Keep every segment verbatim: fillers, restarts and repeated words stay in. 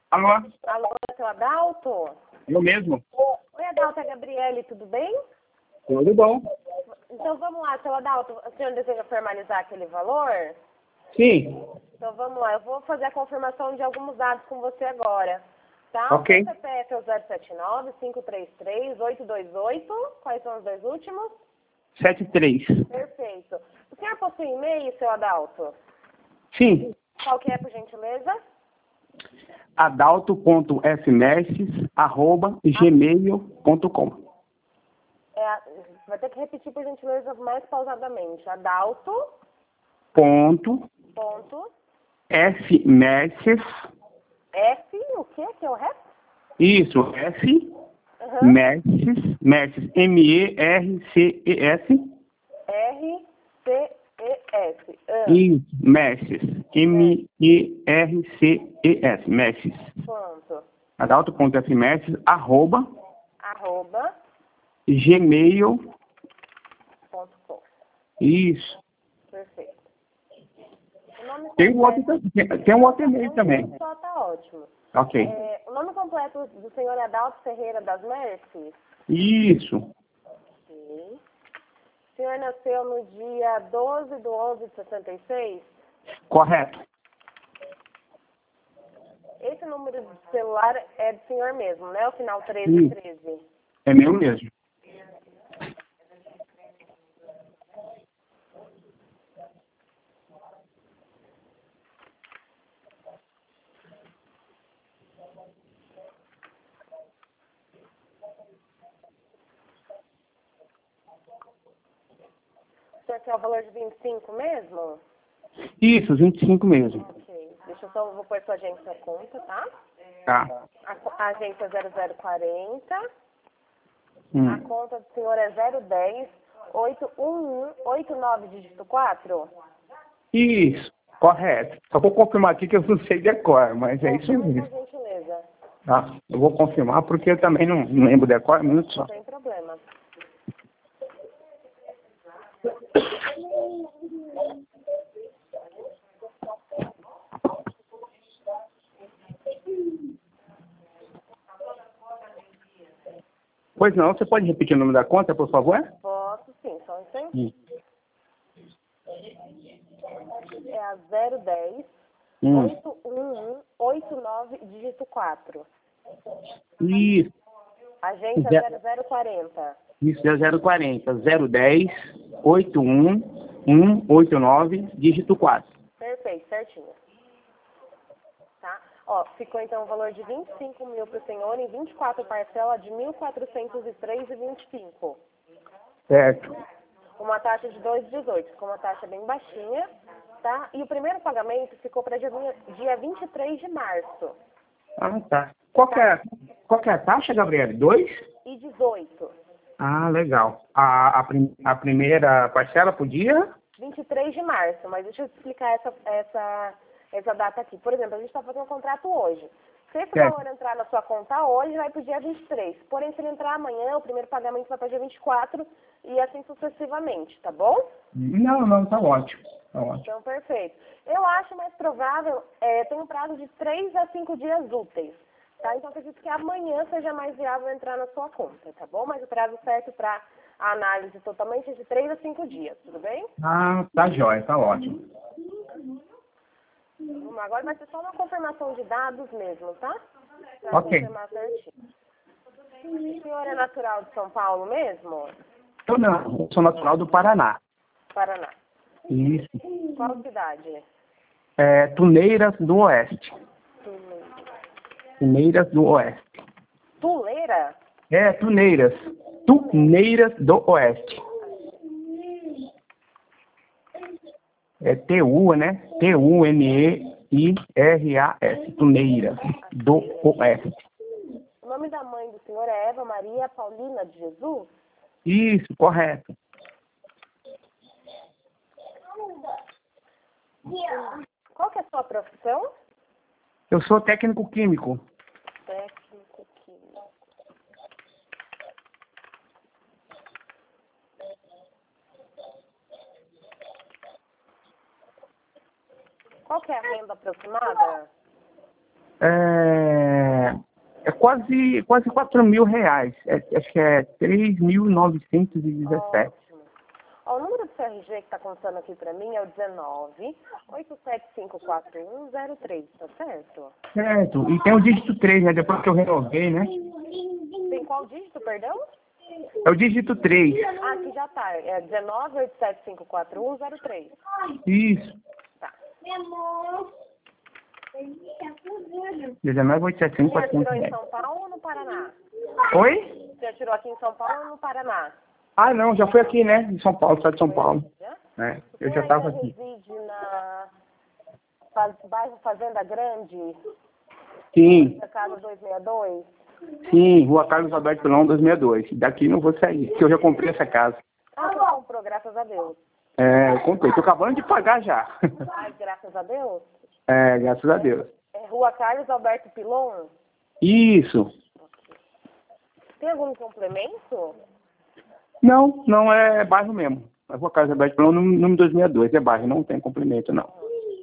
Alô? Alô, é seu Adalto? Eu mesmo. Oi, Adalto, é a Gabriele, tudo bem? Tudo bom? Então vamos lá, seu Adalto, o senhor deseja formalizar aquele valor? Sim. Então vamos lá, eu vou fazer a confirmação de alguns dados com você agora. Tá? Ok. O C P F é o zero sete nove, cinco três três, oito dois oito. Quais são os dois últimos? sete três. Perfeito. O senhor possui e-mail, seu Adalto? Sim. Qual que é, por gentileza? adalto ponto s messes arroba gmail ponto com. É, vai ter que repetir, por gentileza, mais pausadamente. Adalto, Ponto ponto, S messes. F, o que que é o resto? Isso, S Uhum. messes, messes, M E R C E S. R, C, E, S. Ah, Isso, messes, M E R C E S, messes. pronto. adalto ponto s messes arroba Arroba, gmail. ponto com. Isso. Perfeito. O nome Tem um outro, completo... tem, tem um outro e-mail Um também. só tá ótimo. Ok. É, o nome completo do senhor é Adalto Ferreira das Mercies? Isso. Sim. O senhor nasceu no dia doze de onze de sessenta e seis? Correto. Esse número de celular é do senhor mesmo, né? O final treze Sim. treze. É meu mesmo. O senhor quer o valor de vinte e cinco mesmo? Isso, vinte e cinco mesmo. Ok. Deixa eu só, vou pôr sua agência na conta, tá? Tá. A, co- a agência é zero zero quarenta. A Hum. conta do senhor é zero dez, oito um um, oito nove dígito quatro. Isso, correto. Só vou confirmar aqui que eu não sei decor, mas é isso Confirma mesmo. por gentileza. Tá. Eu vou confirmar porque eu também não, não lembro decor, um minuto só. Sem problema. Pois não, você pode repetir o nome da conta, por favor? Posso sim, só um instante. Hum. É a zero dez, Hum. oito um um, oito nove dígito quatro. Isso, Agência Ze- zero zero quarenta. isso é zero quarenta, zero dez, oito um um oito nove, dígito quatro. Perfeito, certinho. Tá? Ó, ficou então o valor de vinte e cinco mil para o senhor em vinte e quatro parcelas de mil quatrocentos e três reais e vinte e cinco. Certo. Uma taxa de dois vírgula dezoito, ficou uma taxa bem baixinha, tá? E o primeiro pagamento ficou para dia, dia vinte e três de março. Ah, tá. Qual que é, qual que é a taxa, Gabriele? Dois? E dezoito. Ah, legal. A, a, prim- a primeira parcela por dia? vinte e três de março, mas deixa eu te explicar essa, essa, essa data aqui. Por exemplo, a gente está fazendo um contrato hoje. Se esse Certo. valor entrar na sua conta hoje, vai para o dia vinte e três. Porém, se ele entrar amanhã, o primeiro pagamento vai para o dia vinte e quatro e assim sucessivamente, tá bom? Não, não, tá ótimo. Tá ótimo. Então, perfeito. Eu acho mais provável, é, tem um prazo de três a cinco dias úteis, tá? Então, acredito que amanhã seja mais viável entrar na sua conta, tá bom? Mas o prazo certo para a análise totalmente é de três a cinco dias, tudo bem? Ah, tá jóia, tá ótimo. Vamos lá, agora vai ser só uma confirmação de dados mesmo, tá? Pra Ok. confirmar certinho. O senhor é natural de São Paulo mesmo? Eu não, eu sou natural do Paraná. Paraná. Isso. Qual cidade? É, Tuneiras do Oeste. Tuneiras do Oeste. Tuleira? É, Tuneiras. Tuneiras do Oeste. É T U, né? T U N E I R A S. Tuneiras do Oeste. O nome da mãe do senhor é Eva Maria Paulina de Jesus? Isso, correto. Qual que é a sua profissão? Eu sou técnico químico. Técnico químico. Qual que é a renda aproximada? É... quase, quase quatro mil reais. É, acho que é três mil novecentos e dezessete. Ótimo. Ó, o número do C R G que está contando aqui para mim é o dezenove, oito sete cinco quatro um zero três, tá certo? Certo. E tem o dígito três, né? Depois que eu renovei, né? Tem qual dígito, perdão? É o dígito três. Ah, aqui já tá. É dezenove, oito sete cinco quatro um zero três. Isso. Tá. dezenove, oito sete cinco, Você já quatro um tirou em zero. São Paulo ou no Paraná? Oi? Você já tirou aqui em São Paulo ou no Paraná? Ah, não, já fui aqui, né? Em São Paulo, estado de São Paulo. Já? É, eu Você já ainda estava aqui. reside na faz, bairro Fazenda Grande, Sim, da casa duzentos e sessenta e dois? sim, Rua Carlos Alberto Pilão, duzentos e sessenta e dois. Daqui não vou sair, porque eu já comprei essa casa. Ah, você comprou, graças a Deus. É, eu comprei, tô acabando de pagar já. Ai, graças a Deus. É, graças a Deus. É Rua Carlos Alberto Pilon? Isso. Tem algum complemento? Não, não é bairro mesmo. É Rua Carlos Alberto Pilão, número número duzentos e sessenta e dois, é bairro, não tem complemento, não.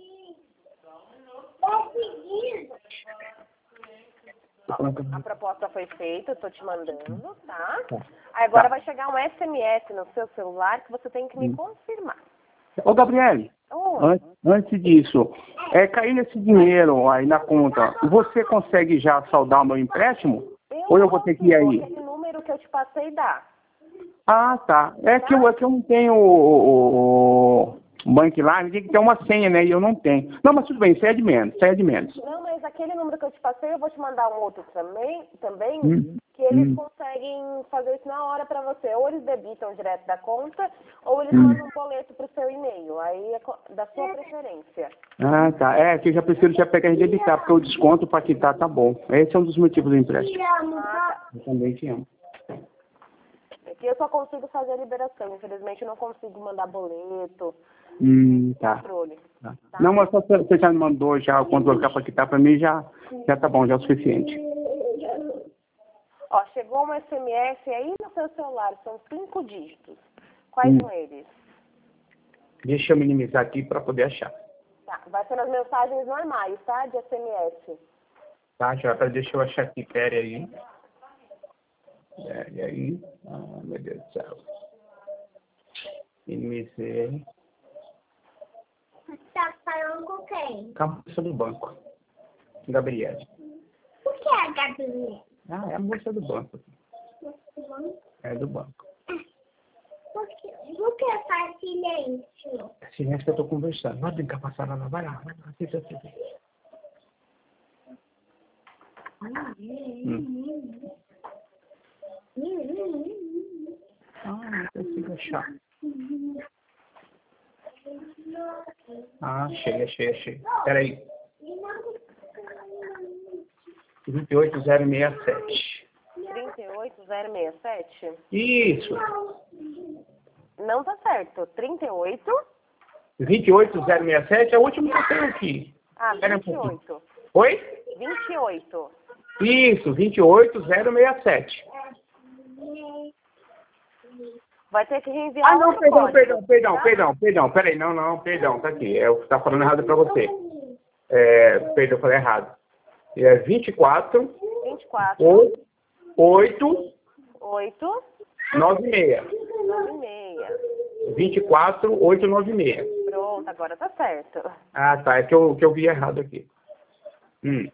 A proposta foi feita, eu tô te mandando, tá? Tá. Aí agora Tá. vai chegar um S M S no seu celular que você tem que me Hum. confirmar. Ô, Gabriele, Oi. an- antes disso, é, caindo esse dinheiro aí na conta, você consegue já saldar o meu empréstimo? Eu Ou eu não vou ter que ir consigo, aí? aquele número que eu te passei dá. Ah, tá. É que eu, é que eu não tenho o, o, o Bankline, tem que ter uma senha, né? E eu não tenho. Não, mas tudo bem, isso aí é de menos, isso aí é de menos. Não, mas aquele número que eu te passei, eu vou te mandar um outro também, também Hum, que eles hum, conseguem fazer isso na hora pra você. Ou eles debitam direto da conta, ou eles hum. mandam um boleto pro seu e-mail. Aí é co- da sua preferência. Ah, tá. É que eu já prefiro já pegar e debitar, porque o desconto para quitar tá bom. Esse é um dos motivos do empréstimo. Ah, tá. Eu também te amo. Aqui eu só consigo fazer a liberação. Infelizmente eu não consigo mandar boleto, Hum, tá. controle. Tá. Tá? Não, mas só você você já me mandou já o quanto vai para quitar para mim, já, já tá bom, já é o suficiente. Ó, chegou um S M S aí no seu celular, são cinco dígitos. Quais Hum. são eles? Deixa eu minimizar aqui para poder achar. Tá, vai ser nas mensagens normais, tá? De S M S. Tá, já, deixa eu achar aqui, pera aí. Pera aí. Ah, meu Deus do céu. Minimizei. Tá falando com quem? Com a moça do banco. Gabriele. O que é a Gabriela? Ah, é a moça do banco. É do banco. Por que, por que faz silêncio? É silêncio que eu tô conversando. Vai brincar, passar lá, lá, vai lá, vai lá. Assista, assista. Hum. Ah, não consigo achar. Ah, achei, achei, achei. Pera aí. vinte e oito zero seis sete. trinta e oito zero seis sete? Isso. Não tá certo. trinta e oito? vinte e oito zero seis sete é o último que eu tenho aqui. Ah, Espera um vinte e pouquinho. oito. Oi? vinte e oito. Isso, vinte e oito zero seis sete. Vai ter que reenviar Ah, não, outro perdão, código, perdão, perdão, tá? perdão, perdão, peraí, não, não, perdão, tá aqui, é o que tá falando errado pra você. É, perdão, eu falei errado. É vinte e quatro, vinte e quatro, oito, oito, nove seis. nove seis. vinte e quatro, oito, nove seis. Pronto, agora tá certo. Ah, tá, é que eu, que eu vi errado aqui. Hum.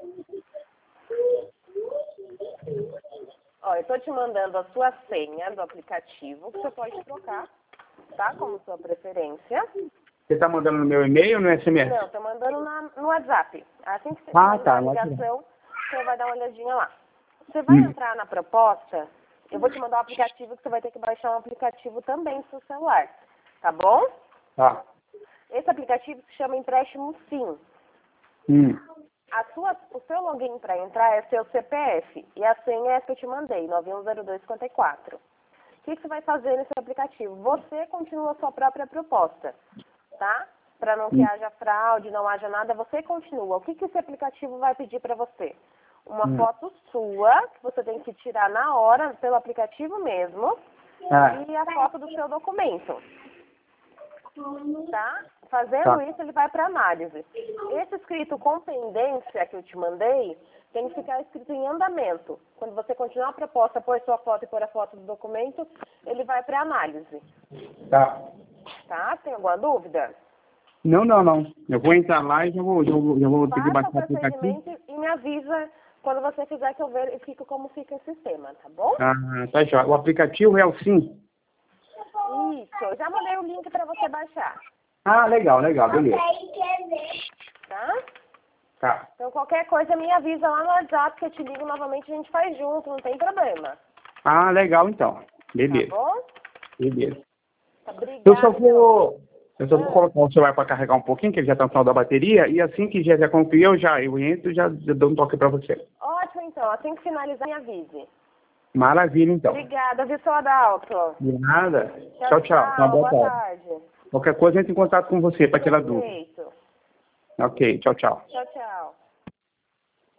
Ó, eu tô te mandando a sua senha do aplicativo, que você pode trocar, tá? Como sua preferência. Você tá mandando no meu e-mail ou no S M S? Não, tô mandando na, no WhatsApp. Assim que você Ah, finalizar tá, a no WhatsApp. ligação, você vai dar uma olhadinha lá. Você vai Hum. entrar na proposta, eu vou te mandar um aplicativo que você vai ter que baixar um aplicativo também no seu celular, tá bom? Tá. Esse aplicativo se chama Empréstimo Sim. Hum. A sua, o seu login para entrar é seu C P F e a senha é essa que eu te mandei, nove um zero dois cinco quatro. O que, que você vai fazer nesse aplicativo? Você continua a sua própria proposta, tá? Para não que Hum. haja fraude, não haja nada, você continua. O que, que esse aplicativo vai pedir para você? Uma Hum. foto sua, que você tem que tirar na hora, pelo aplicativo mesmo, Ah, e a foto do seu documento. Tá? Fazendo Tá. isso, ele vai para análise. Esse escrito com pendência que eu te mandei, tem que ficar escrito em andamento. Quando você continuar a proposta, pôr sua foto e pôr a foto do documento, ele vai para análise. Tá. Tá? Tem alguma dúvida? Não, não, não. Eu vou entrar lá e já vou, já vou, já vou ter que Faça baixar o o aplicativo. procedimento e me avisa quando você fizer que eu verifico como fica o sistema, tá bom? Ah, tá já. O aplicativo é o Sim? Isso, eu já mandei o link para você baixar, Ah, legal, legal, beleza. tá? Tá. Então qualquer coisa me avisa lá no WhatsApp que eu te ligo novamente, a gente faz junto, não tem problema. Ah, legal então. Tá Beleza, bom? beleza. Tá, obrigada. Eu só vou, eu só vou colocar o celular para carregar um pouquinho, que ele já tá no final da bateria, e assim que já já concluir, eu já eu entro e já, já dou um toque para você. Ótimo, então. Assim que finalizar, me avise. Maravilha, então. Obrigada, viu, seu Adalto? De nada. Tchau, tchau. Uma boa Boa tarde. tarde. Qualquer coisa, entre em contato com você para tirar dúvida. Perfeito. Ok, tchau, tchau. Tchau, tchau.